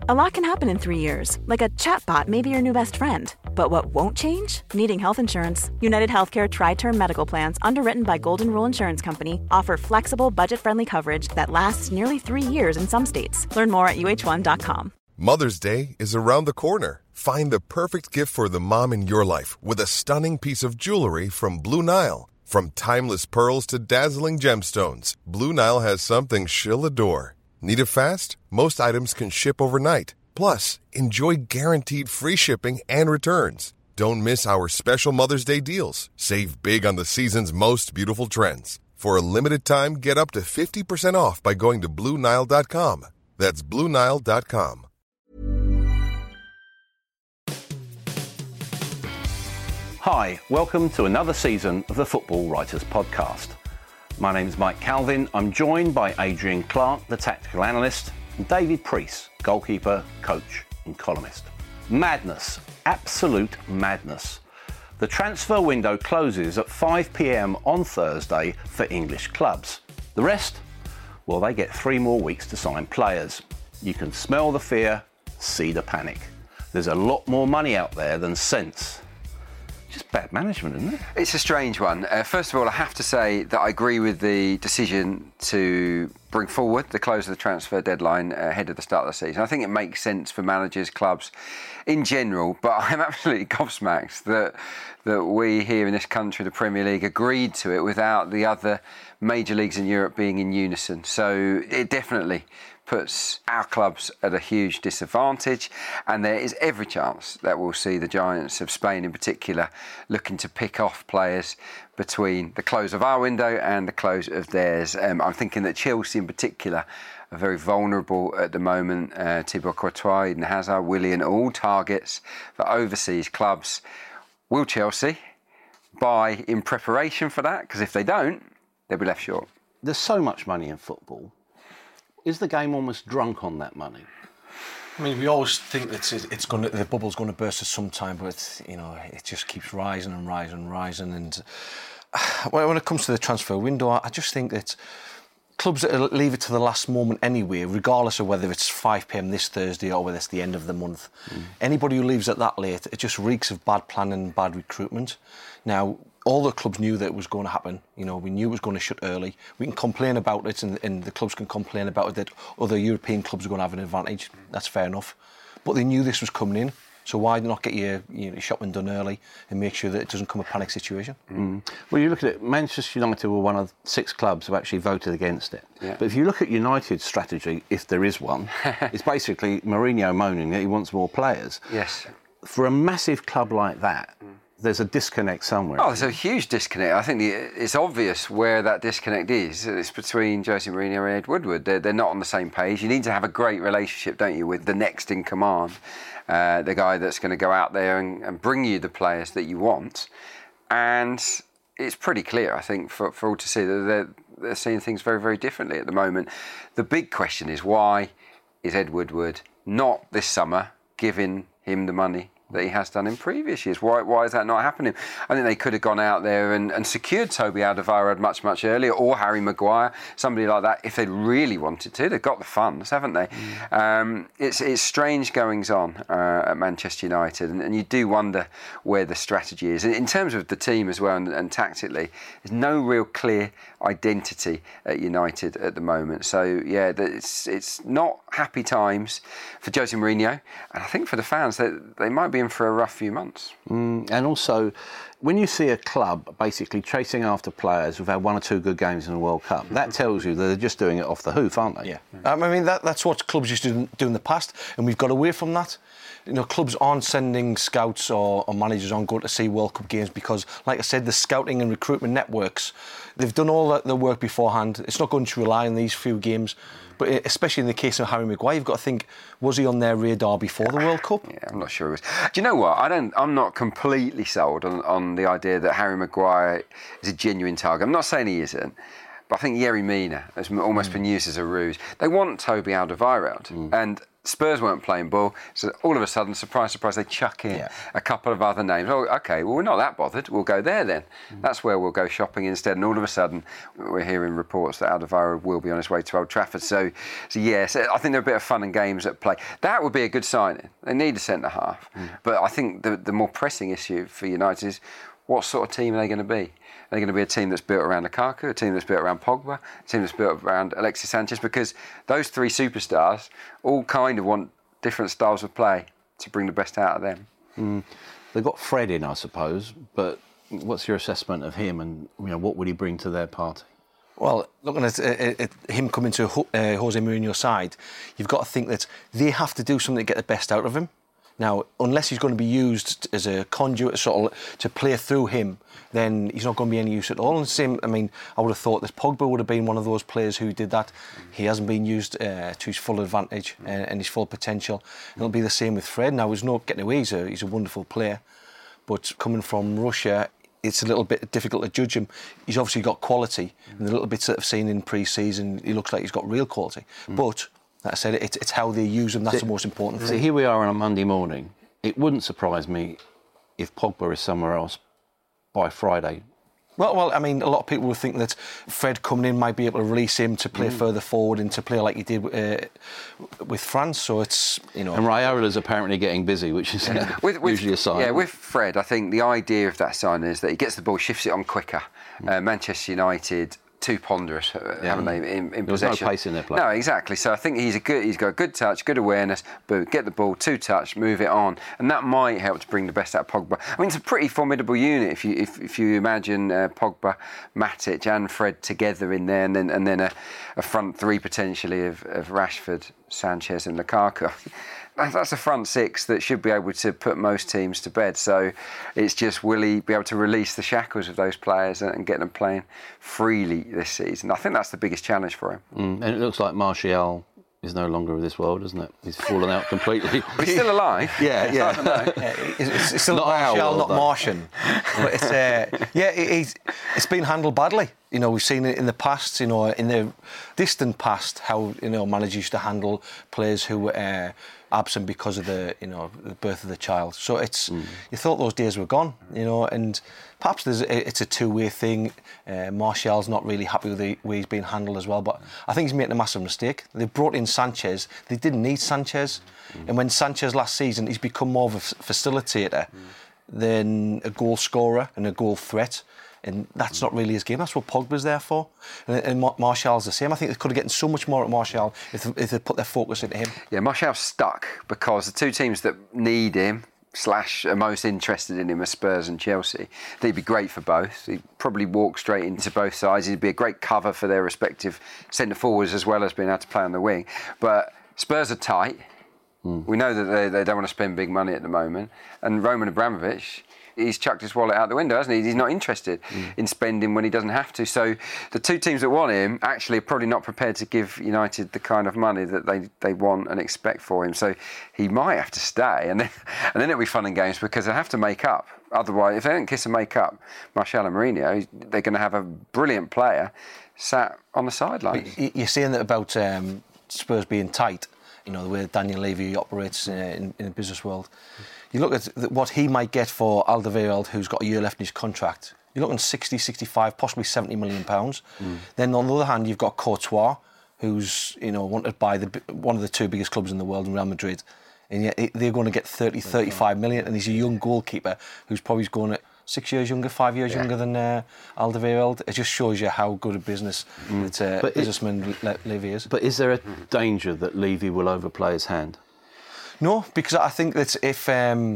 A lot can happen in 3 years, like a chatbot may be your new best friend. But what won't change? Needing health insurance. United Healthcare Tri-Term Medical Plans, underwritten by Golden Rule Insurance Company, offer flexible, budget-friendly coverage that lasts nearly 3 years in some states. Learn more at uh1.com. Mother's Day is around the corner. Find the perfect gift for the mom in your life with a stunning piece of jewelry from Blue Nile. From timeless pearls to dazzling gemstones, Blue Nile has something she'll adore. Need it fast? Most items can ship overnight. Plus, enjoy guaranteed free shipping and returns. Don't miss our special Mother's Day deals. Save big on the season's most beautiful trends. For a limited time, get up to 50% off by going to BlueNile.com. That's BlueNile.com. Hi, welcome to another season of the Football Writers Podcast. My name is Mike Calvin. I'm joined by Adrian Clark, the tactical analyst, and David Preece, goalkeeper, coach and columnist. Madness, absolute madness. The transfer window closes at 5 p.m. on Thursday for English clubs. The rest? Well, they get 3 more weeks to sign players. You can smell the fear, see the panic. There's a lot more money out there than sense. Just bad management, isn't it? It's a strange one. First of all, I have to say that I agree with the decision to bring forward the close of the transfer deadline ahead of the start of the season. I think it makes sense for managers, clubs in general, but I'm absolutely gobsmacked that we here in this country, the Premier League, agreed to it without the other major leagues in Europe being in unison. So it definitely puts our clubs at a huge disadvantage, and there is every chance that we'll see the Giants of Spain in particular looking to pick off players between the close of our window and the close of theirs. I'm thinking that Chelsea in particular are very vulnerable at the moment. Thibaut Courtois, Eden Hazard, Willian, all targets for overseas clubs. Will Chelsea buy in preparation for that? Because if they don't, they'll be left short. There's so much money in football. Is the game almost drunk on that money? I mean, we always think that the bubble's going to burst at some time, but it just keeps rising and rising and rising. And when it comes to the transfer window, I just think that clubs that leave it to the last moment anyway, regardless of whether it's 5 p.m. this Thursday or whether it's the end of the month, anybody who leaves it that late, it just reeks of bad planning and bad recruitment. Now, all the clubs knew that it was going to happen. We knew it was going to shut early. We can complain about it, and the clubs can complain about it, that other European clubs are going to have an advantage. That's fair enough. But they knew this was coming in. So why not get your shopping done early and make sure that it doesn't become a panic situation? Well, you look at it, Manchester United were one of 6 clubs who actually voted against it. Yeah. But if you look at United's strategy, if there is one, it's basically Mourinho moaning that he wants more players. Yes. For a massive club like that, there's a disconnect somewhere. Oh, there's a huge disconnect. I think it's obvious where that disconnect is. It's between Jose Mourinho and Ed Woodward. They're not on the same page. You need to have a great relationship, don't you, with the next in command, the guy that's going to go out there and bring you the players that you want. And it's pretty clear, I think, for all to see that they're seeing things very, very differently at the moment. The big question is, why is Ed Woodward not this summer giving him the money that he has done in previous years? Why is that not happening? I think they could have gone out there and secured Toby Alderweireld much, much earlier, or Harry Maguire, somebody like that, if they really wanted to. They've got the funds, haven't they? It's strange goings on at Manchester United, and you do wonder where the strategy is. In terms of the team as well, and tactically, there's no real clear identity at United at the moment. So, yeah, it's not happy times for Jose Mourinho, and I think for the fans, they might be in for a rough few months. And also, when you see a club basically chasing after players who've had 1 or 2 good games in the World Cup, that tells you that they're just doing it off the hoof, aren't they? Yeah. I mean, that's what clubs used to do in the past, and we've got away from that. Clubs aren't sending scouts or managers on going to see World Cup games because, like I said, the scouting and recruitment networks, they've done all the work beforehand. It's not going to rely on these few games. But especially in the case of Harry Maguire, you've got to think, was he on their radar before the World Cup? Yeah, I'm not sure he was. Do you know what? I'm not completely sold on the idea that Harry Maguire is a genuine target. I'm not saying he isn't. But I think Yerry Mina has almost been used as a ruse. They want Toby Alderweireld, and Spurs weren't playing ball, so all of a sudden, surprise, surprise, they chuck in a couple of other names. Oh, OK, well, we're not that bothered. We'll go there then. That's where we'll go shopping instead. And all of a sudden, we're hearing reports that Alderweireld will be on his way to Old Trafford. So yes, I think there are a bit of fun and games at play. That would be a good signing. They need a centre-half. But I think the more pressing issue for United is what sort of team are they going to be? Are they going to be a team that's built around Lukaku, a team that's built around Pogba, a team that's built around Alexis Sanchez? Because those three superstars all kind of want different styles of play to bring the best out of them. They've got Fred in, I suppose, but what's your assessment of him and what would he bring to their party? Well, looking at him coming to Jose Mourinho's side, you've got to think that they have to do something to get the best out of him. Now, unless he's going to be used as a conduit sort of to play through him, then he's not going to be any use at all. And same, I mean, I would have thought that Pogba would have been one of those players who did that. He hasn't been used to his full advantage and his full potential. And it'll be the same with Fred. Now, there's no getting away. He's a wonderful player. But coming from Russia, it's a little bit difficult to judge him. He's obviously got quality. And the little bits that I've seen in pre-season, he looks like he's got real quality. But like I said, it's how they use him. That's the most important thing. See, here we are on a Monday morning. It wouldn't surprise me if Pogba is somewhere else by Friday. Well, I mean, a lot of people would think that Fred coming in might be able to release him to play further forward and to play like he did with France. So it's, And Raiola's apparently getting busy, which is usually a sign. Yeah, with Fred, I think the idea of that sign is that he gets the ball, shifts it on quicker. Manchester United, too ponderous, haven't they, in there possession? Was no pace in their play. No, exactly. So I think he's got a good touch, good awareness, but get the ball, two touch, move it on, and that might help to bring the best out of Pogba. I mean, it's a pretty formidable unit if you imagine Pogba, Matic, and Fred together in there, and then a front three potentially of Rashford, Sanchez, and Lukaku. That's a front six that should be able to put most teams to bed. So it's just, will he be able to release the shackles of those players and get them playing freely this season? I think that's the biggest challenge for him. And it looks like Martial is no longer of this world, isn't it? He's fallen out completely. But he's still alive. It's still not Martial, not Martian. But it's been handled badly. We've seen it in the past, in the distant past, how, managers used to handle players who were absent because of the birth of the child. So you thought those days were gone, and perhaps it's a two-way thing. Martial's not really happy with the way he's being handled as well, but I think he's making a massive mistake. They brought in Sanchez. They didn't need Sanchez. And when Sanchez last season, he's become more of a facilitator than a goal scorer and a goal threat. And that's not really his game. That's what Pogba's there for. And Martial's the same. I think they could have gotten so much more at Martial if they put their focus into him. Yeah, Martial's stuck because the two teams that need him / are most interested in him are Spurs and Chelsea. He'd be great for both. He'd probably walk straight into both sides. He'd be a great cover for their respective centre-forwards as well as being able to play on the wing. But Spurs are tight. We know that they don't want to spend big money at the moment. And Roman Abramovich, he's chucked his wallet out the window, hasn't he? He's not interested in spending when he doesn't have to. So the two teams that want him actually are probably not prepared to give United the kind of money that they want and expect for him. So he might have to stay, and then it'll be fun and games because they'll have to make up. Otherwise, if they don't kiss and make up, Martial and Mourinho, they're going to have a brilliant player sat on the sidelines. You're saying that about Spurs being tight, the way Daniel Levy operates in the business world. You look at what he might get for Alderweireld, who's got a year left in his contract. You're looking 60, 65, possibly £70 million. Then on the other hand, you've got Courtois, who's wanted by one of the two biggest clubs in the world, in Real Madrid, and yet they're going to get 30, 35 million, and he's a young goalkeeper who's probably going at 6 years younger, 5 years younger than Alderweireld. It just shows you how good a businessman Levy is. But is there a danger that Levy will overplay his hand? No, because I think that if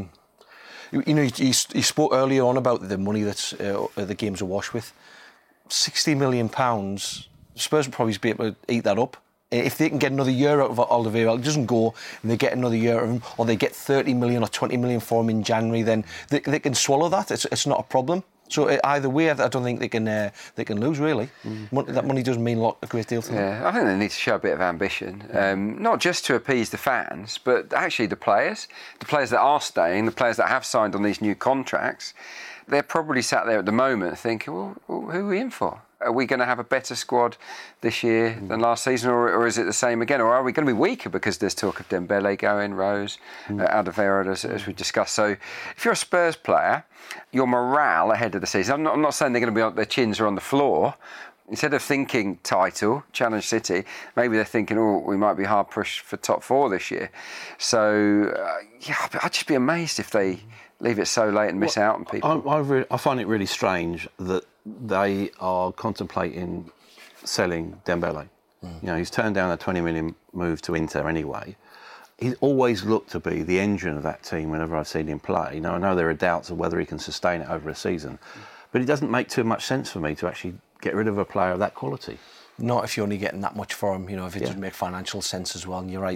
you spoke earlier on about the money that the game's awash with, £60 million, Spurs will probably be able to eat that up. If they can get another year out of Alderweireld, it doesn't go, and they get another year out of him, or they get 30 million or 20 million for him in January, then they can swallow that. It's not a problem. So either way, I don't think they can lose, really. That money doesn't mean a great deal to them. Yeah, I think they need to show a bit of ambition, not just to appease the fans, but actually the players that are staying, the players that have signed on these new contracts. They're probably sat there at the moment thinking, well who are we in for? Are we going to have a better squad this year than last season, or is it the same again? Or are we going to be weaker because there's talk of Dembele going, Rose, Alderweireld, as we discussed? So if you're a Spurs player, your morale ahead of the season, I'm not saying they're going to be on their chins or on the floor. Instead of thinking title, Challenge City, maybe they're thinking, we might be hard pushed for top 4 this year. So, I'd just be amazed if they leave it so late and miss out on people. I find it really strange that they are contemplating selling Dembele. He's turned down a 20 million move to Inter anyway. He's always looked to be the engine of that team whenever I've seen him play. I know there are doubts of whether he can sustain it over a season, but it doesn't make too much sense for me to actually get rid of a player of that quality. Not if you're only getting that much for him, if it doesn't make financial sense as well. And you're right,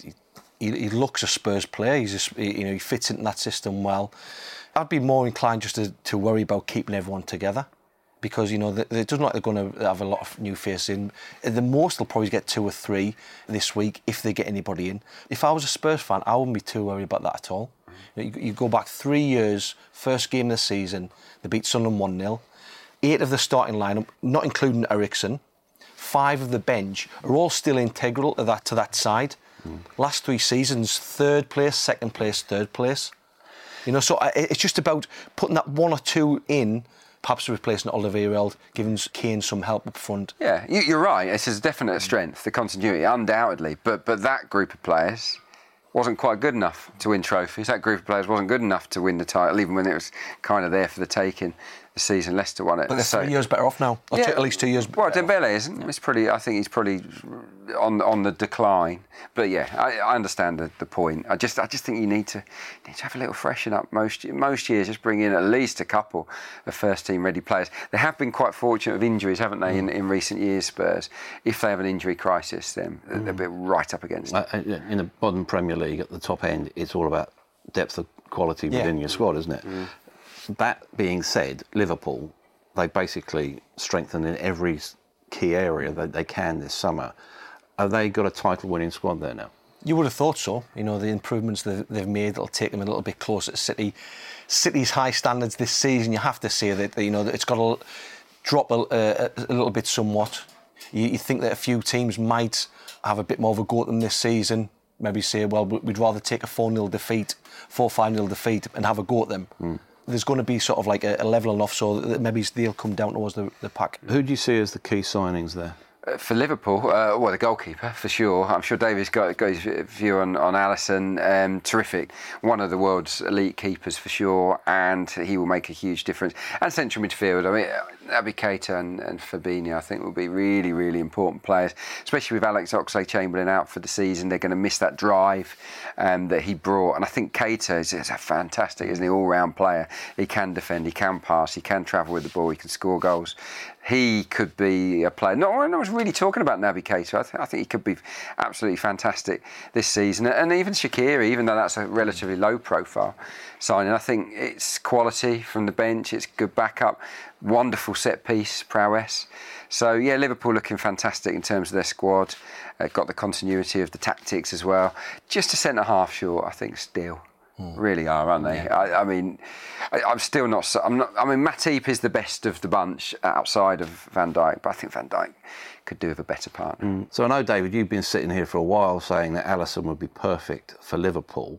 he looks a Spurs player. He's just, he fits into that system well. I'd be more inclined just to worry about keeping everyone together, because it doesn't look like they're going to have a lot of new faces in. The most they'll probably get 2 or 3 this week if they get anybody in. If I was a Spurs fan, I wouldn't be too worried about that at all. You go back 3 years, first game of the season, they beat Sunderland 1-0. 8 of the starting lineup, not including Eriksen, 5 of the bench, are all still integral to that side. Last 3 seasons, 3rd place, 2nd place, 3rd place. So it's just about putting that 1 or 2 in, perhaps replacing Alderweireld, giving Kane some help up front. Yeah, you're right. It's a definite strength, the continuity, undoubtedly. But that group of players wasn't quite good enough to win trophies. That group of players wasn't good enough to win the title, even when it was kind of there for the taking. The season Leicester won it. But they're 3 years better off now. Or at least 2 years better. Well, Dembele isn't. I think he's probably on the decline. But yeah, I understand the point. I just think you need to have a little freshen up. Most years, just bring in at least a couple of first team ready players. They have been quite fortunate of injuries, haven't they, in recent years, Spurs? If they have an injury crisis, then they'll be right up against it. In the modern Premier League, at the top end, it's all about depth of quality within your squad, isn't it? That being said, Liverpool, they basically strengthened in every key area that they can this summer. Have they got a title-winning squad there now? You would have thought so. The improvements they've made will take them a little bit closer to City. City's high standards this season, you have to say that it's got to drop a little bit somewhat. You think that a few teams might have a bit more of a go at them this season. Maybe say, well, we'd rather take a 4-0 defeat, 4-5-0 defeat, and have a go at them. There's going to be sort of like a levelling off, so that maybe they'll come down towards the pack. Who do you see as the key signings there? For Liverpool, the goalkeeper, for sure. I'm sure David's got his view on Alisson. Terrific. One of the world's elite keepers, for sure, and he will make a huge difference. And central midfield, Naby Keita and Fabinho, I think, will be really, really important players, especially with Alex Oxlade-Chamberlain out for the season. They're going to miss that drive that he brought. And I think Keita is a fantastic, isn't he, all-round player. He can defend, he can pass, he can travel with the ball, he can score goals. He could be a player. No one was really talking about Naby Keita. I think he could be absolutely fantastic this season. And even Shaqiri, even though that's a relatively low-profile signing, I think it's quality from the bench. It's good backup, wonderful set-piece prowess. So, yeah, Liverpool looking fantastic in terms of their squad. Got the continuity of the tactics as well. Just a centre-half short, I think, still. Really are, aren't they? Yeah. I'm still not. Matip is the best of the bunch outside of Van Dijk, but I think Van Dijk could do with a better partner. So I know, David, you've been sitting here for a while saying that Alisson would be perfect for Liverpool.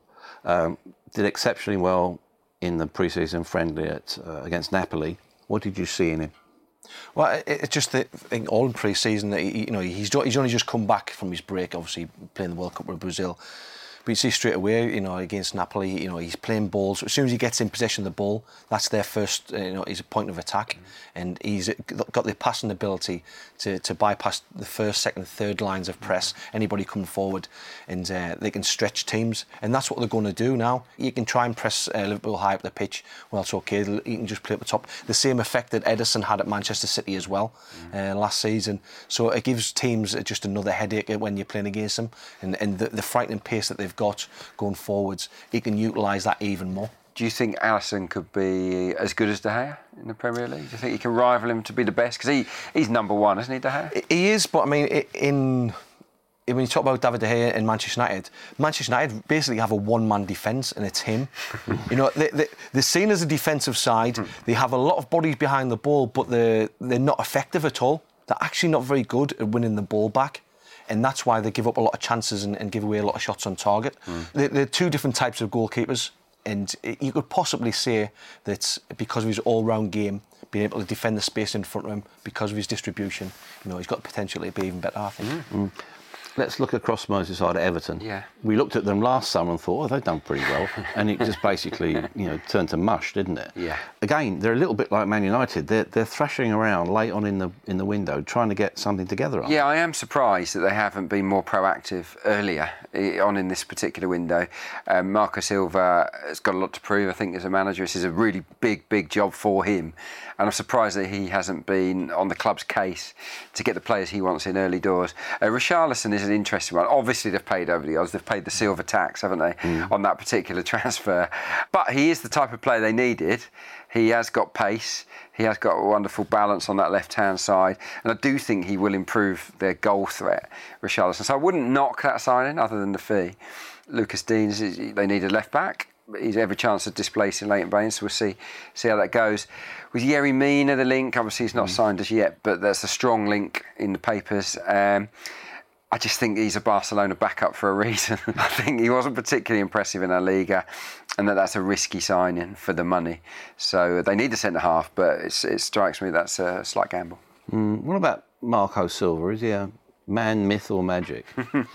Did exceptionally well in the pre-season friendly against Napoli. What did you see in him? Well, it's just that I think all in pre-season that he's only just come back from his break, obviously playing the World Cup with Brazil. But you see straight away, against Napoli, he's playing balls. As soon as he gets in possession of the ball, that's their first, his point of attack. And he's got the passing ability to bypass the first, second, third lines of press, anybody coming forward, and they can stretch teams. And that's what they're going to do now. You can try and press Liverpool high up the pitch. Well, it's okay. You can just play up the top. The same effect that Ederson had at Manchester City as well last season. So it gives teams just another headache when you're playing against them. And the frightening pace that they've got going forwards, he can utilise that even more. Do you think Alisson could be as good as De Gea in the Premier League? Do you think he can rival him to be the best? Because he's number one, isn't he, De Gea? He is, but I mean, in when you talk about David De Gea and Manchester United basically have a one-man defence, and it's him. You know, they're seen as a defensive side. They have a lot of bodies behind the ball, but they're not effective at all. They're actually not very good at winning the ball back. And that's why they give up a lot of chances and give away a lot of shots on target. They're two different types of goalkeepers. And you could possibly say that because of his all-round game, being able to defend the space in front of him, because of his distribution, you know, he's got the potential to be even better, I think. Let's look across Merseyside at Everton. Yeah. We looked at them last summer and thought, they've done pretty well. And it just basically, turned to mush, didn't it? Yeah. Again, they're a little bit like Man United. They're thrashing around late on in the window, trying to get something together. Yeah, I am surprised that they haven't been more proactive earlier on in this particular window. Marco Silva has got a lot to prove, I think, as a manager. This is a really big job for him. And I'm surprised that he hasn't been on the club's case to get the players he wants in early doors. Richarlison is an interesting one. Obviously, they've paid over the odds. They've paid the silver tax, haven't they, on that particular transfer. But he is the type of player they needed. He has got pace. He has got a wonderful balance on that left-hand side. And I do think he will improve their goal threat, Richarlison. So I wouldn't knock that signing other than the fee. Lucas Digne, they need a left-back. He's every chance of displacing Leighton Baines, so we'll see how that goes. With Yerry Mina, the link, obviously he's not signed as yet, but there's a strong link in the papers. I just think he's a Barcelona backup for a reason. I think he wasn't particularly impressive in La Liga, and that's a risky signing for the money. So they need a centre-half, but it strikes me that's a slight gamble. What about Marco Silva? Is he a man, myth or magic?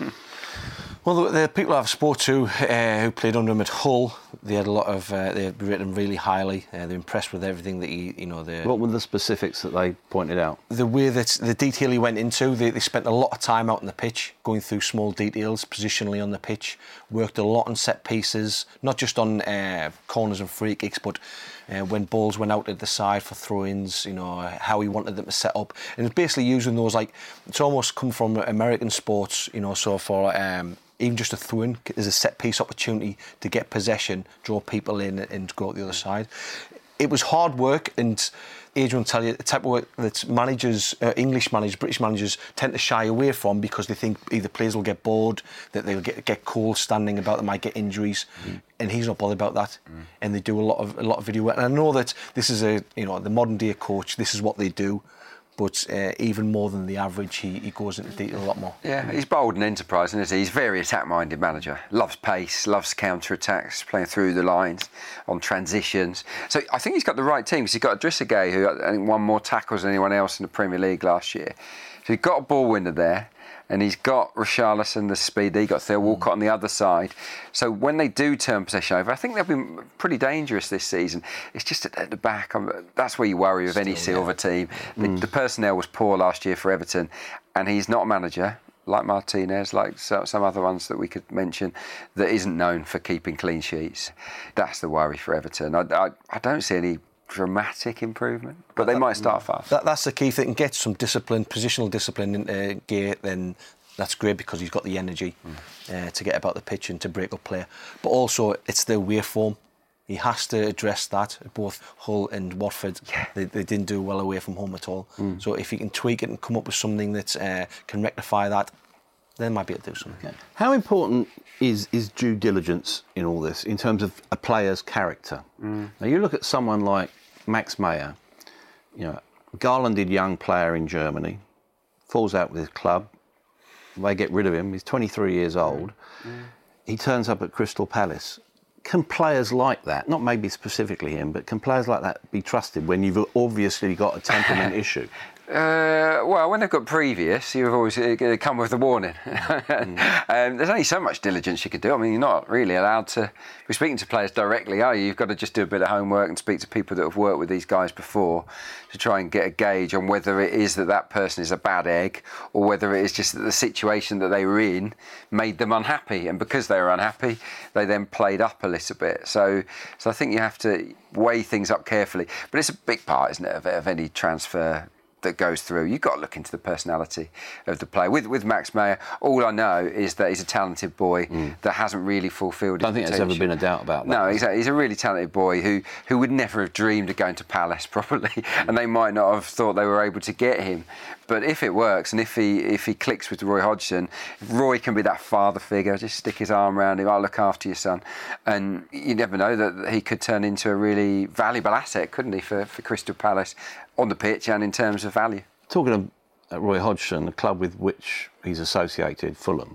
Well, the people I've spoke to who played under him at Hull, they had a lot of. They rated him really highly. They're impressed with everything that he, What were the specifics that they pointed out? The way that the detail he went into. They spent a lot of time out on the pitch, going through small details, positionally on the pitch. Worked a lot on set pieces, not just on corners and free kicks, but when balls went out at the side for throw-ins. How he wanted them to set up, and it's basically using those it's almost come from American sports. So for even just a throw-in is a set-piece opportunity to get possession, draw people in and go out the other side. It was hard work, and Adrian will tell you the type of work that managers, English managers, British managers tend to shy away from because they think either players will get bored, that they'll get cold standing about, they might get injuries, and he's not bothered about that. And they do a lot of video work. And I know that this is the modern day coach. This is what they do. But even more than the average, he goes into detail a lot more. Yeah, he's bold and enterprising, isn't he? He's a very attack-minded manager. Loves pace, loves counter-attacks, playing through the lines, on transitions. So I think he's got the right team, because he's got Idrissa Gueye, who I think won more tackles than anyone else in the Premier League last year. So he's got a ball winner there, and he's got Richarlison, the speed. He's got Theo Walcott on the other side. So when they do turn possession over, I think they've been pretty dangerous this season. It's just at the back. That's where you worry with any Silva team. The personnel was poor last year for Everton, and he's not a manager like Martinez, like some other ones that we could mention, that isn't known for keeping clean sheets. That's the worry for Everton. I don't see any dramatic improvement, but they might start fast. That's the key. If they can get some discipline, positional discipline into Gueye, then that's great, because he's got the energy to get about the pitch and to break up play. But also, it's the away form. He has to address that. Both Hull and Watford, they didn't do well away from home at all. So if he can tweak it and come up with something that can rectify that, then might be able to do something. Okay. How important is due diligence in all this, in terms of a player's character? Now, you look at someone like Max Meyer, garlanded young player in Germany, falls out with his club, they get rid of him, he's 23 years old, he turns up at Crystal Palace. Can players like that, not maybe specifically him, but can players like that be trusted when you've obviously got a temperament issue? Well, when they've got previous, you've always come with a warning. There's only so much diligence you can do. I mean, you're not really allowed to be speaking to players directly, are you? You've got to just do a bit of homework and speak to people that have worked with these guys before to try and get a gauge on whether it is that person is a bad egg, or whether it is just that the situation that they were in made them unhappy, and because they were unhappy, they then played up a little bit. So I think you have to weigh things up carefully. But it's a big part, isn't it, of any transfer that goes through. You've got to look into the personality of the player. With Max Meyer, all I know is that he's a talented boy that hasn't really fulfilled his I don't think potential. there's ever been a doubt about that. No, exactly. He's a really talented boy who would never have dreamed of going to Palace probably, and they might not have thought they were able to get him. But if it works, and if he clicks with Roy Hodgson, Roy can be that father figure, just stick his arm around him, I'll look after your son. And you never know that he could turn into a really valuable asset, couldn't he, for Crystal Palace, on the pitch and in terms of value. Talking of Roy Hodgson, the club with which he's associated, Fulham,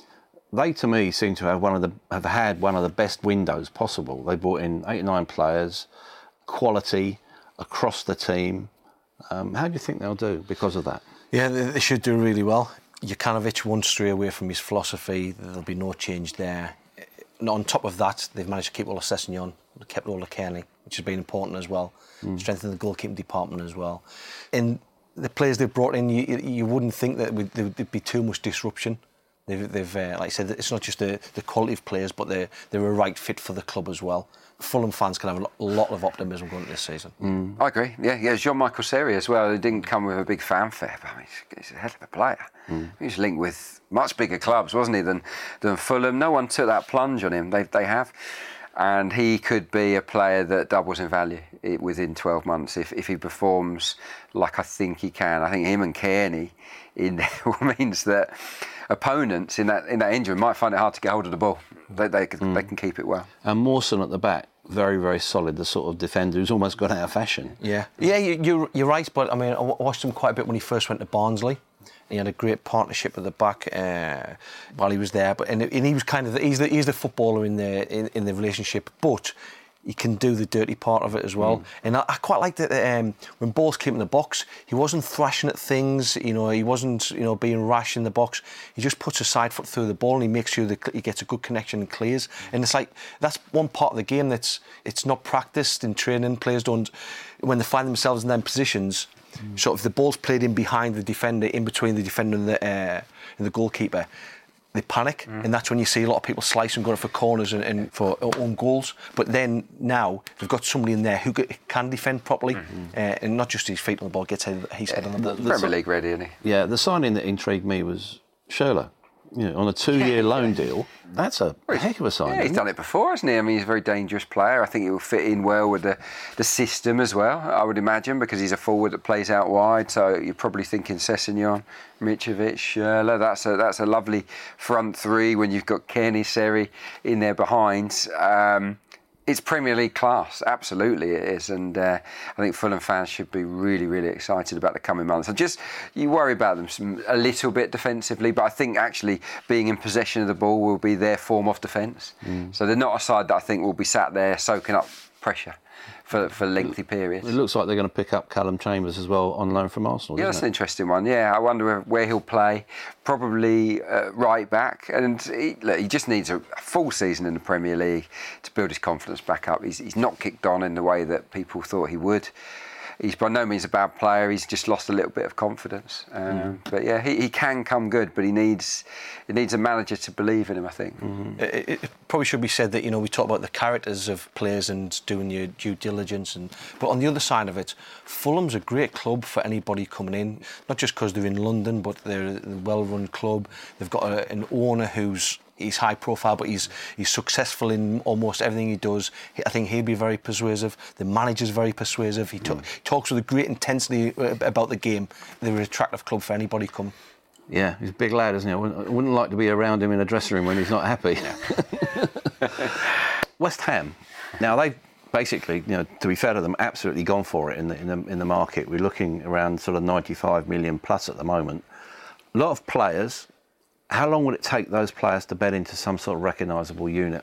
they to me seem to have had one of the best windows possible. They brought in 8 or 9 players, quality across the team. How do you think they'll do because of that? Yeah, they should do really well. Jokanovic won't stray away from his philosophy. There'll be no change there. And on top of that, they've managed to keep Ola Sessegnon, kept Ola Kearney, which has been important as well. Strengthen the goalkeeping department as well. And the players they've brought in, you wouldn't think that there'd be too much disruption. They've like I said, it's not just the quality of players, but they're a right fit for the club as well. Fulham fans can have a lot of optimism going into this season. I agree. Yeah, Jean-Michel Seri as well. He didn't come with a big fanfare, but I mean, he's a hell of a player. He was linked with much bigger clubs, wasn't he, than Fulham? No one took that plunge on him. They have. And he could be a player that doubles in value within 12 months if he performs like I think he can. I think him and Kearney in there means that opponents in that injury might find it hard to get hold of the ball. They can keep it well. And Mawson at the back, very, very solid, the sort of defender who's almost gone out of fashion. Yeah, you're right, but I mean, I watched him quite a bit when he first went to Barnsley. He had a great partnership at the back while he was there, and he was kind of he's the footballer in the relationship, but he can do the dirty part of it as well. And I quite liked that when balls came in the box, he wasn't thrashing at things. He wasn't being rash in the box. He just puts a side foot through the ball and he makes sure that he gets a good connection and clears. And it's like that's one part of the game it's not practiced in training. Players don't, when they find themselves in them positions. Sort of the ball's played in behind the defender, in between the defender and the goalkeeper, they panic, and that's when you see a lot of people slicing, going for corners and for own goals. But then now they've got somebody in there who can defend properly, and not just his feet on the ball, gets his head on the ball. Premier League ready, isn't he? Yeah, the signing that intrigued me was Schürrle. On a 2-year loan deal. That's a heck of a sign. Yeah, he's done it before, hasn't he? I mean, he's a very dangerous player. I think he will fit in well with the system as well, I would imagine, because he's a forward that plays out wide. So you're probably thinking Sessegnon, Mitrovic, Schürrle. That's a lovely front three when you've got Kearney, Seri in there behind. It's Premier League class, absolutely it is, and I think Fulham fans should be really, really excited about the coming months. And you worry about them a little bit defensively, but I think actually being in possession of the ball will be their form of defence. So they're not a side that I think will be sat there soaking up pressure for lengthy periods. It looks like they're going to pick up Callum Chambers as well on loan from Arsenal. Yeah, that's an interesting one. Yeah, I wonder where he'll play. Probably right back, and he just needs a full season in the Premier League to build his confidence back up. He's not kicked on in the way that people thought he would. He's by no means a bad player. He's just lost a little bit of confidence. But yeah, he can come good, but he needs a manager to believe in him, I think. It probably should be said that we talk about the characters of players and doing your due diligence, but on the other side of it, Fulham's a great club for anybody coming in. Not just because they're in London, but they're a well-run club. They've got an owner he's high profile, but he's successful in almost everything he does. I think he'll be very persuasive. The manager's very persuasive. He talks with a great intensity about the game. They're an attractive club for anybody come. Yeah, he's a big lad, isn't he? I wouldn't like to be around him in a dressing room when he's not happy. West Ham. Now they've basically, to be fair to them, absolutely gone for it in the market. We're looking around sort of 95 million plus at the moment. A lot of players. How long would it take those players to bed into some sort of recognisable unit?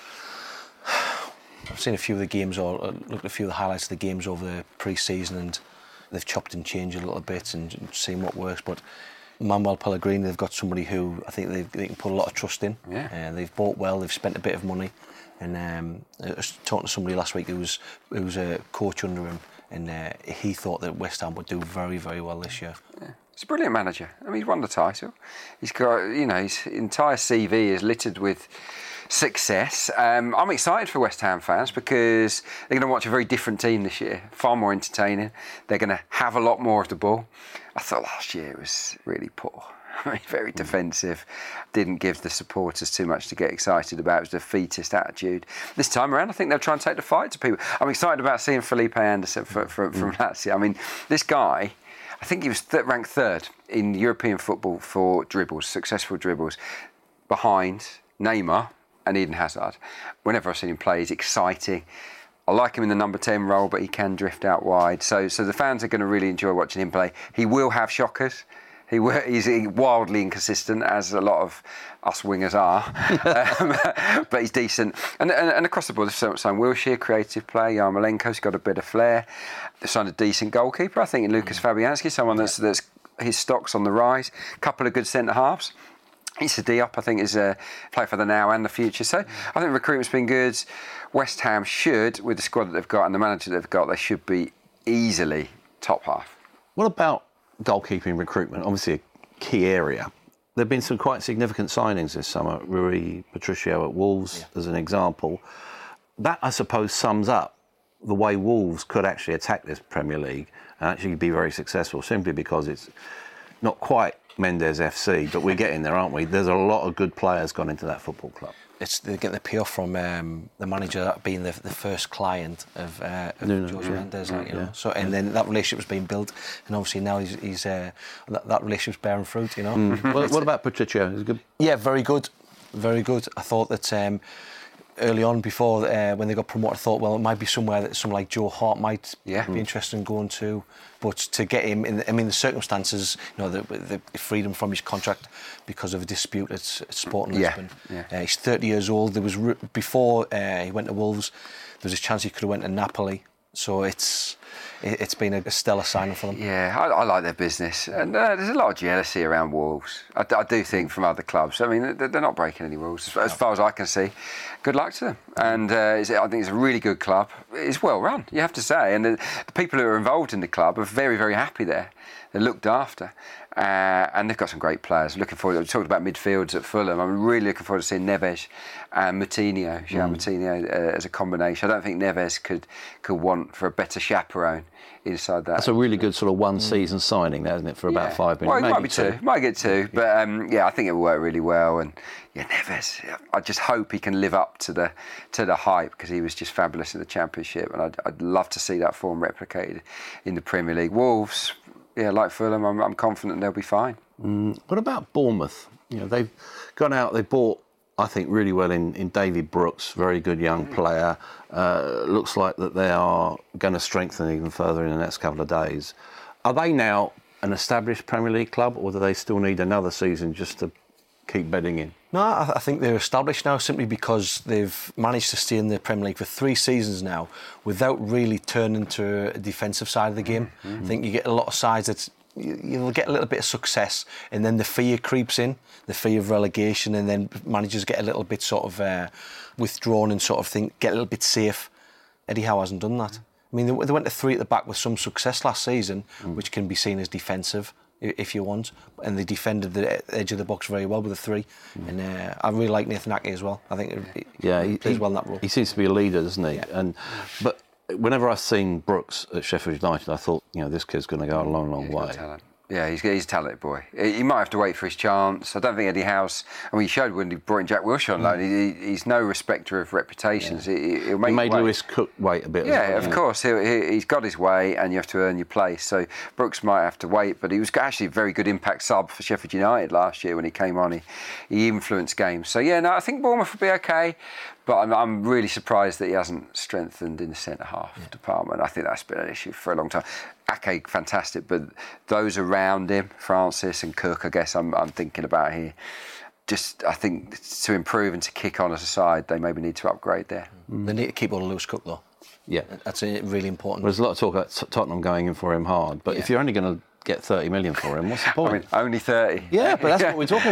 I've seen a few of the games, or looked at a few of the highlights of the games over the pre-season, and they've chopped and changed a little bit and seen what works. But Manuel Pellegrini, they've got somebody who I think they can put a lot of trust in. Yeah. They've bought well, they've spent a bit of money. And I was talking to somebody last week who was a coach under him, and he thought that West Ham would do very, very well this year. Yeah. He's a brilliant manager. I mean, he's won the title. He's got, his entire CV is littered with success. I'm excited for West Ham fans because they're going to watch a very different team this year, far more entertaining. They're going to have a lot more of the ball. I thought last year it was really poor. Very defensive, didn't give the supporters too much to get excited about. It was a defeatist attitude. This time around, I think they'll try and take the fight to people. I'm excited about seeing Felipe Anderson from Lazio. I mean, this guy, I think he was ranked third in European football for dribbles, successful dribbles, behind Neymar and Eden Hazard. Whenever I've seen him play, he's exciting. I like him in the number 10 role, but he can drift out wide. So the fans are going to really enjoy watching him play. He will have shockers. He's wildly inconsistent, as a lot of us wingers are, but he's decent. And across the board, they've signed Wilshere, creative player. Yarmolenko's got a bit of flair. They've signed a decent goalkeeper, I think, in Lucas Fabianski, someone that's his stock's on the rise. A couple of good centre-halves. Issa Diop, I think, is a player for the now and the future. So I think recruitment's been good. West Ham should, with the squad that they've got and the manager they've got, they should be easily top half. What about goalkeeping recruitment? Obviously a key area. There have been some quite significant signings this summer. Rui Patricio at Wolves, as an example. That, I suppose, sums up the way Wolves could actually attack this Premier League and actually be very successful, simply because it's not quite Mendes FC, but we're getting there, aren't we? There's a lot of good players gone into that football club. They get the payoff from the manager being the first client of Jorge Mendes, So, and then that relationship was being built, and obviously now he's that relationship's bearing fruit, What about Patricio? Is it good? Yeah, very good, very good. I thought that early on, before when they got promoted, I thought, well, it might be somewhere that someone like Joe Hart might be interested in going to. But to get him in, the circumstances, the freedom from his contract because of a dispute at Sporting Lisbon. He's 30 years old. There was before he went to Wolves, there was a chance he could have went to Napoli. So it's been a stellar signing for them. Yeah, I like their business, and there's a lot of jealousy around Wolves. I do think from other clubs. I mean, they're not breaking any rules as far as I can see. Good luck to them, and I think it's a really good club. It's well run, you have to say, and the people who are involved in the club are very, very happy there. They're looked after, and they've got some great players. Looking forward. We talked about midfields at Fulham. I'm really looking forward to seeing Neves and Moutinho, João Moutinho, as a combination. I don't think Neves could want for a better chaperone inside that. That's a really good sort of one-season signing, there, isn't it, for about 5 million? Well, it might be two. Might get two, but I think it will work really well. And Neves, I just hope he can live up to the hype, because he was just fabulous in the Championship, and I'd love to see that form replicated in the Premier League. Wolves, like Fulham, I'm confident they'll be fine. What about Bournemouth? They've gone out, they bought, I think, really well in David Brooks, very good young player. Looks like that they are going to strengthen even further in the next couple of days. Are they now an established Premier League club, or do they still need another season just to keep bedding in? No, I think they're established now simply because they've managed to stay in the Premier League for 3 seasons now without really turning to a defensive side of the game. I think you get a lot of sides that you'll get a little bit of success, and then the fear creeps in, the fear of relegation, and then managers get a little bit sort of withdrawn and sort of get a little bit safe. Eddie Howe hasn't done that. I mean, they went to 3 at the back with some success last season, which can be seen as defensive, if you want, and they defended the edge of the box very well with the 3. And I really like Nathan Ake as well. I think he plays well in that role. He seems to be a leader, doesn't he? Yeah. But whenever I've seen Brooks at Sheffield United, I thought, this kid's going to go a long, long way. Yeah, he's a talented boy. He might have to wait for his chance. I don't think Eddie Howe's... he showed when he brought in Jack Wilshere on loan. He's no respecter of reputations. Yeah. He made Lewis Cook wait a bit. Yeah, of course. He's got his way, and you have to earn your place. So Brooks might have to wait, but he was actually a very good impact sub for Sheffield United last year when he came on. He influenced games. So, I think Bournemouth will be okay. But I'm really surprised that he hasn't strengthened in the centre-half department. I think that's been an issue for a long time. Ake, fantastic, but those around him, Francis and Cook, I guess I'm thinking about here. Just, I think, to improve and to kick on as a side, they maybe need to upgrade there. They need to keep on Lewis Cook, though. Yeah. That's really important. There's a lot of talk about Tottenham going in for him hard, but if you're only going to get 30 million for him, what's the point? Only 30. Yeah, but that's what we're talking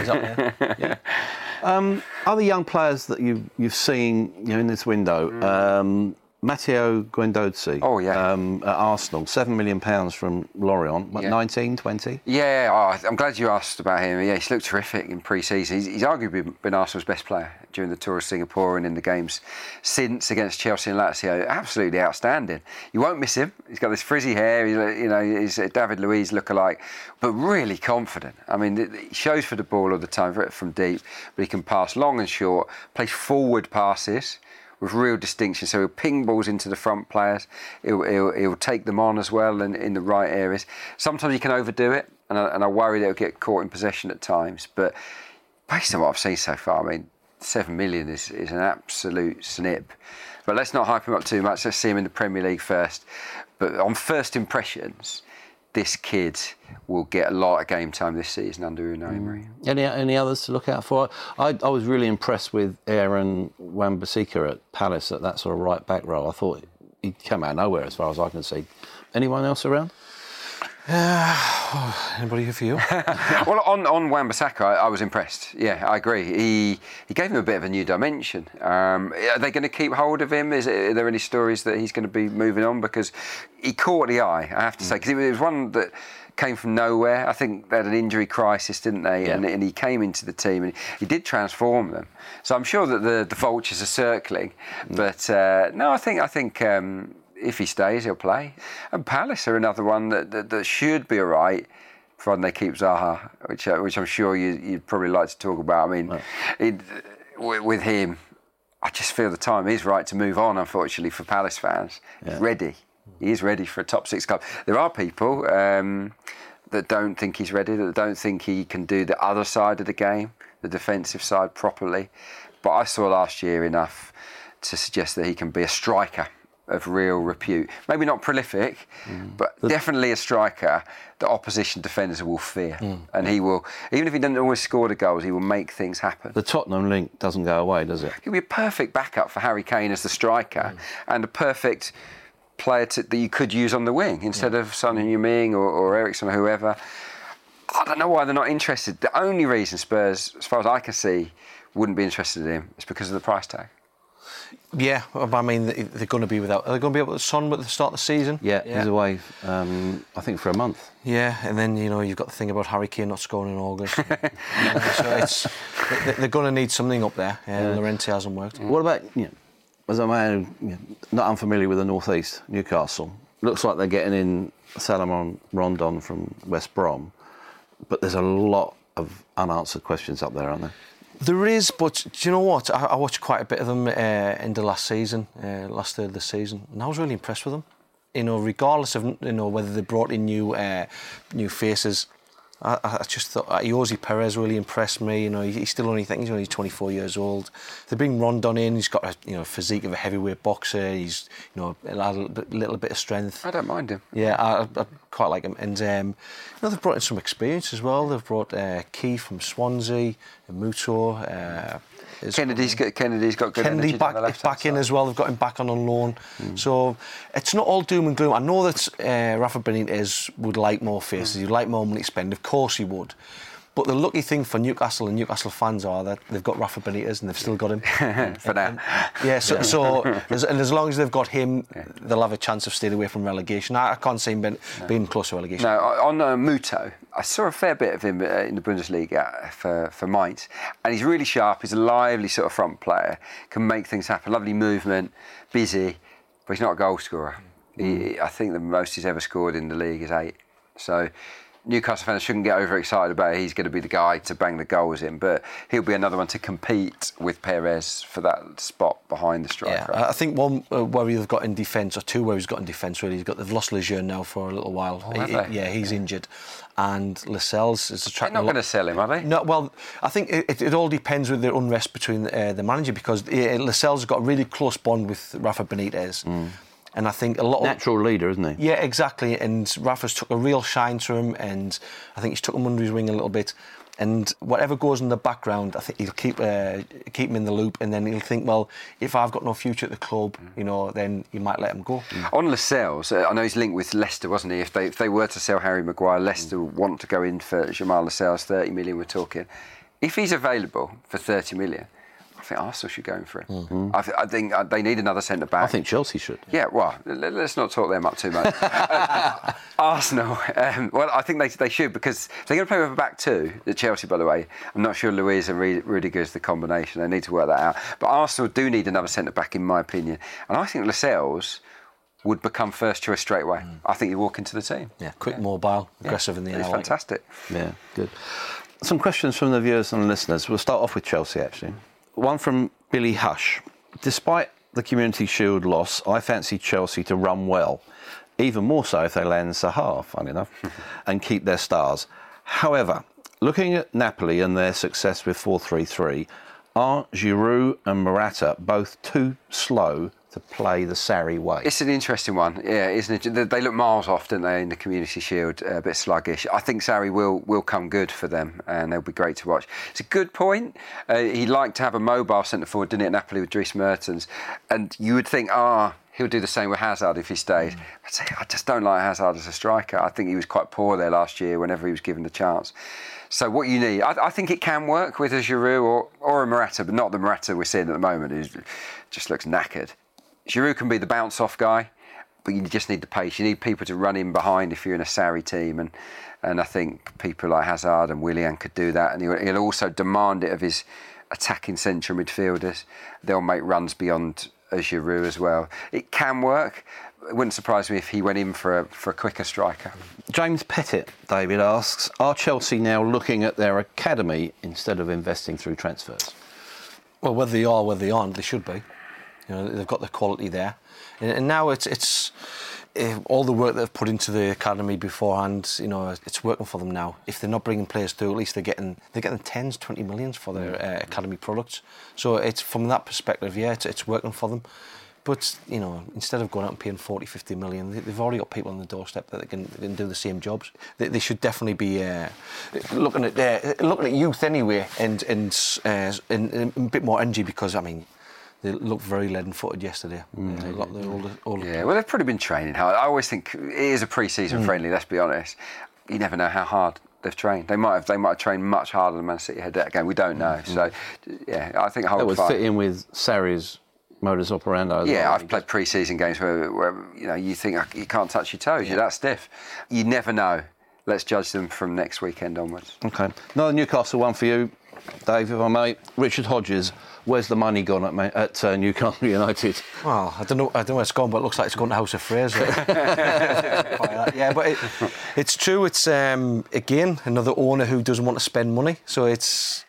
about. Other young players that you've seen in this window, Matteo Guendouzi. Oh, yeah. At Arsenal, £7 million from Lorient. What, 19, 20? Yeah, I'm glad you asked about him. Yeah, he's looked terrific in pre-season. He's arguably been Arsenal's best player during the Tour of Singapore and in the games since against Chelsea and Lazio. Absolutely outstanding. You won't miss him. He's got this frizzy hair. He's a David Luiz lookalike, but really confident. I mean, he shows for the ball all the time from deep, but he can pass long and short, plays forward passes with real distinction. So he'll ping balls into the front players. He'll take them on as well and in the right areas. Sometimes he can overdo it, and I worry that he'll get caught in possession at times. But based on what I've seen so far, I mean, 7 million is an absolute snip. But let's not hype him up too much. Let's see him in the Premier League first. But on first impressions, this kid will get a lot of game time this season under Unai Emery. Any others to look out for? I was really impressed with Aaron Wan-Bissaka at Palace at that sort of right back role. I thought he came out of nowhere as far as I can see. Anyone else around? Anybody here for you? Well, on Wan-Bissaka, I was impressed. Yeah, I agree. He gave him a bit of a new dimension. Are they going to keep hold of him? Are there any stories that he's going to be moving on? Because he caught the eye, I have to say, because it was one that came from nowhere. I think they had an injury crisis, didn't they? Yeah. And he came into the team and he did transform them. So I'm sure that the vultures are circling. But no, I think if he stays, he'll play. And Palace are another one that should be all right, provided they keep Zaha, which I'm sure you'd probably like to talk about. I mean, with him, I just feel the time is right to move on, unfortunately, for Palace fans. Yeah. He's ready. He is ready for a top 6 club. There are people that don't think he's ready, that don't think he can do the other side of the game, the defensive side, properly. But I saw last year enough to suggest that he can be a striker of real repute. Maybe not prolific, but definitely a striker that opposition defenders will fear. And he will, even if he doesn't always score the goals, he will make things happen. The Tottenham link doesn't go away, does it? He'll be a perfect backup for Harry Kane as the striker and a perfect player that you could use on the wing instead of Son Heung-min or Eriksen or whoever. I don't know why they're not interested. The only reason Spurs, as far as I can see, wouldn't be interested in him is because of the price tag. Yeah, I mean, they're going to be without... Are they going to be able to Son at the start of the season? Yeah, he's away, I think, for a month. Yeah, and then, you've got the thing about Harry Kane not scoring in August. So they're going to need something up there. Llorente hasn't worked. What about, as a man not unfamiliar with the North East, Newcastle, looks like they're getting in Salomon Rondon from West Brom, but there's a lot of unanswered questions up there, aren't there? There is, but do you know what? I watched quite a bit of them in the last season, last third of the season, and I was really impressed with them. Regardless of whether they brought in new faces, I just thought Jose Perez really impressed me. He's still only 24 years old. They bring Rondon in. He's got a physique of a heavyweight boxer. He's a little bit of strength. I don't mind him. Yeah, I quite like him. And they've brought in some experience as well. They've brought Keith from Swansea, Muto. Kennedy's got good Kennedy energy on the left back in as well. They've got him back on loan. So it's not all doom and gloom. I know that Rafa Benitez would like more faces. He'd like more money to spend. Of course he would. But the lucky thing for Newcastle and Newcastle fans are that they've got Rafa Benitez and they've still got him. For now. So as long as they've got him, they'll have a chance of staying away from relegation. I can't see him being close to relegation. No, on Muto, I saw a fair bit of him in the Bundesliga for Mainz, and he's really sharp. He's a lively sort of front player, can make things happen, lovely movement, busy, but he's not a goal scorer. I think the most he's ever scored in the league is 8. So Newcastle fans shouldn't get overexcited about it. He's going to be the guy to bang the goals in, but he'll be another one to compete with Perez for that spot behind the striker. Yeah, I think one worry they've got in defence, or two worries they've got in defence really. They've lost Lejeune now for a little while. He's injured, and Lascelles is attracting. They're not going to sell him, are they? No, well, I think it all depends with the unrest between the manager, because Lascelles has got a really close bond with Rafa Benitez. And I think a lot of... Natural leader, isn't he? Yeah, exactly. And Rafa's took a real shine to him, and I think he's took him under his wing a little bit. And whatever goes in the background, I think he'll keep him in the loop, and then he'll think, well, if I've got no future at the club, then you might let him go. On Lascelles, I know he's linked with Leicester, wasn't he? If they were to sell Harry Maguire, Leicester want to go in for Jamal Lascelles, 30 million we're talking. If he's available for 30 million, I think Arsenal should go in for him. I think they need another centre-back. I think Chelsea should. Yeah, well, let's not talk them up too much. Arsenal, well, I think they should, because they're going to play with a back two at Chelsea, by the way. I'm not sure Luiz and Rudiger is the combination. They need to work that out. But Arsenal do need another centre-back, in my opinion. And I think Lascelles would become first choice straight away. I think he'd walk into the team. Yeah, quick, mobile, aggressive in the air. It's fantastic. Yeah, good. Some questions from the viewers and listeners. We'll start off with Chelsea, actually. One from Billy Hush. Despite the Community Shield loss, I fancy Chelsea to run well, even more so if they land Zaha, funny enough, and keep their stars. However, looking at Napoli and their success with 4-3-3, are Giroud and Morata both too slow to play the Sarri way? It's an interesting one, yeah, isn't it? They look miles off, don't they, in the Community Shield, a bit sluggish. I think Sarri will come good for them, and they'll be great to watch. It's a good point. He'd like to have a mobile centre-forward, didn't it, at Napoli with Dries Mertens? And you would think, he'll do the same with Hazard if he stays. I just don't like Hazard as a striker. I think he was quite poor there last year whenever he was given the chance. So what you need, I think it can work with a Giroud or a Morata, but not the Morata we're seeing at the moment, who just looks knackered. Giroud can be the bounce-off guy, but you just need the pace. You need people to run in behind if you're in a Sarri team, and I think people like Hazard and Willian could do that, and he'll also demand it of his attacking central midfielders. They'll make runs beyond Giroud as well. It can work. It wouldn't surprise me if he went in for a quicker striker. James Pettit, David asks, are Chelsea now looking at their academy instead of investing through transfers? Well, whether they are or whether they aren't, they should be. You know, they've got the quality there, and now it's all the work they've put into the academy beforehand. You know, it's working for them now. If they're not bringing players through, at least they're getting 10s, 20 millions for their academy products. So it's from that perspective, yeah, it's working for them. But you know, instead of going out and paying 40, 50 million, they've already got people on the doorstep that they can do the same jobs. They should definitely be looking at youth anyway, and a bit more energy, because I mean, they looked very leaden-footed yesterday. A lot of the older yeah, well, they've probably been training hard. I always think it is a pre-season friendly. Let's be honest. You never know how hard they've trained. They might have trained much harder than Man City had that game. We don't know. So, yeah, I think that would fit in with Sarri's modus operandi. Yeah, I've played pre-season games where you know, you think you can't touch your toes. You're that stiff. You never know. Let's judge them from next weekend onwards. Okay. Another Newcastle one for you, Dave, if I may. Richard Hodges. Where's the money gone at Newcastle United? Well, I don't know where it's gone, but it looks like it's gone to House of Fraser. Yeah, but it's true. It's again another owner who doesn't want to spend money. So it's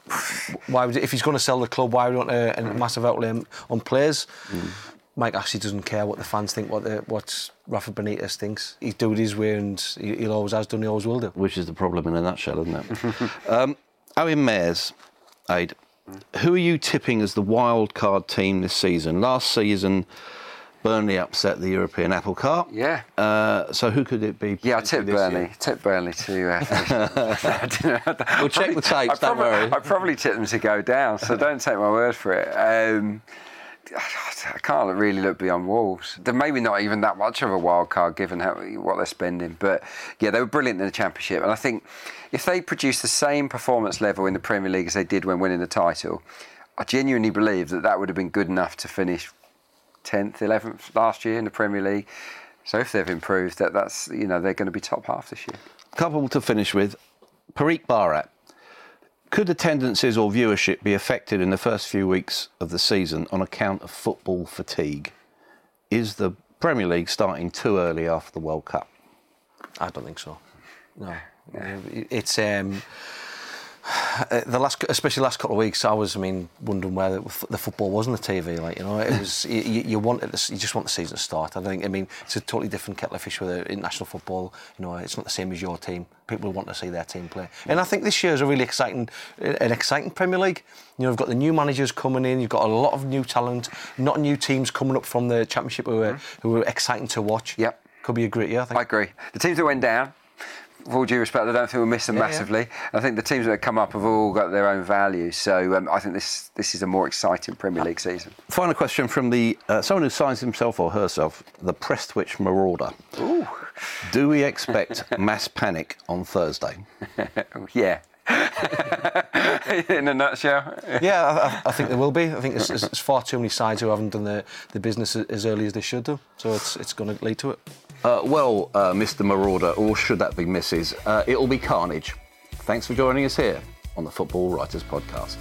if he's going to sell the club, why would he want a massive outlay on players? Mike actually doesn't care what the fans think, what Rafa Benitez thinks. He'll do it his way, and he'll always has done, he always will do. Which is the problem in a nutshell, isn't it? Owen Mayers, Aid. Who are you tipping as the wild card team this season? Last season, Burnley upset the European apple cart. Yeah. So who could it be? Yeah, I tipped Burnley. Tipped Burnley to finish. We'll check the tapes, don't worry. I probably tipped them to go down, so don't take my word for it. I can't really look beyond Wolves. They're maybe not even that much of a wild card given what they're spending, but yeah, they were brilliant in the Championship, and I think if they produce the same performance level in the Premier League as they did when winning the title, I genuinely believe that would have been good enough to finish 10th, 11th last year in the Premier League. So if they've improved, that's they're going to be top half this year. Couple to finish with. Parikh Bharat. Could attendances or viewership be affected in the first few weeks of the season on account of football fatigue? Is the Premier League starting too early after the World Cup? I don't think so. No. Yeah. It's especially the last couple of weeks, I was wondering where the football was on the TV. It was you just want the season to start. It's a totally different kettle of fish with international football. It's not the same as your team. People want to see their team play, and I think this year is a really exciting Premier League. You've got the new managers coming in. You've got a lot of new talent, not new teams coming up from the Championship who are exciting to watch. Yep, could be a great year. I agree. The teams that went down, with all due respect, I don't think we'll miss them massively. Yeah. I think the teams that have come up have all got their own values. So I think this is a more exciting Premier League season. Final question from the someone who signs himself or herself, the Prestwich Marauder. Ooh. Do we expect mass panic on Thursday? Yeah. In a nutshell. Yeah, I think there will be. I think there's far too many sides who haven't done the business as early as they should do. So it's going to lead to it. Mr. Marauder, or should that be Mrs., it'll be carnage. Thanks for joining us here on the Football Writers Podcast.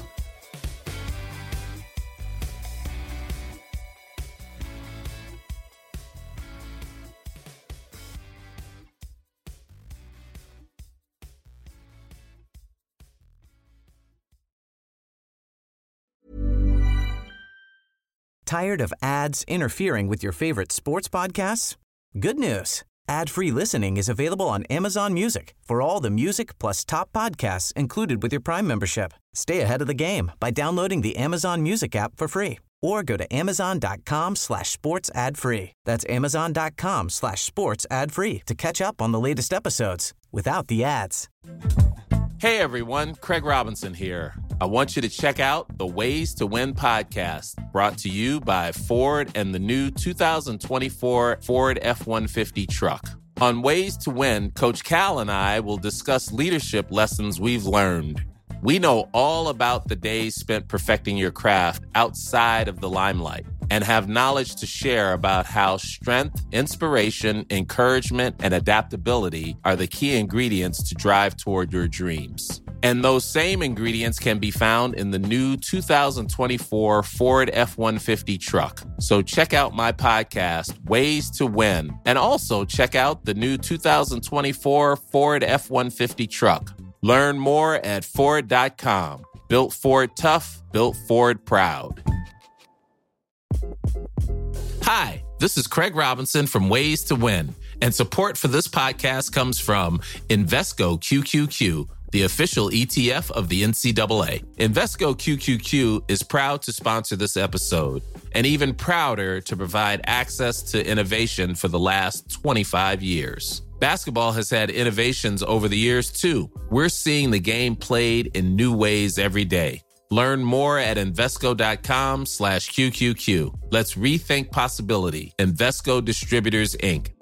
Tired of ads interfering with your favorite sports podcasts? Good news. Ad-free listening is available on Amazon Music for all the music plus top podcasts included with your Prime membership. Stay ahead of the game by downloading the Amazon Music app for free or go to amazon.com/sports ad free. That's amazon.com/sports ad free to catch up on the latest episodes without the ads. Hey everyone, Craig Robinson here. I want you to check out the Ways to Win podcast, brought to you by Ford and the new 2024 Ford F-150 truck. On Ways to Win, Coach Cal and I will discuss leadership lessons we've learned. We know all about the days spent perfecting your craft outside of the limelight and have knowledge to share about how strength, inspiration, encouragement, and adaptability are the key ingredients to drive toward your dreams. And those same ingredients can be found in the new 2024 Ford F-150 truck. So check out my podcast, Ways to Win, and also check out the new 2024 Ford F-150 truck. Learn more at Ford.com. Built Ford tough, built Ford proud. Hi, this is Craig Robinson from Ways to Win, and support for this podcast comes from Invesco QQQ, the official ETF of the NCAA. Invesco QQQ is proud to sponsor this episode, and even prouder to provide access to innovation for the last 25 years. Basketball has had innovations over the years, too. We're seeing the game played in new ways every day. Learn more at Invesco.com/QQQ. Let's rethink possibility. Invesco Distributors, Inc.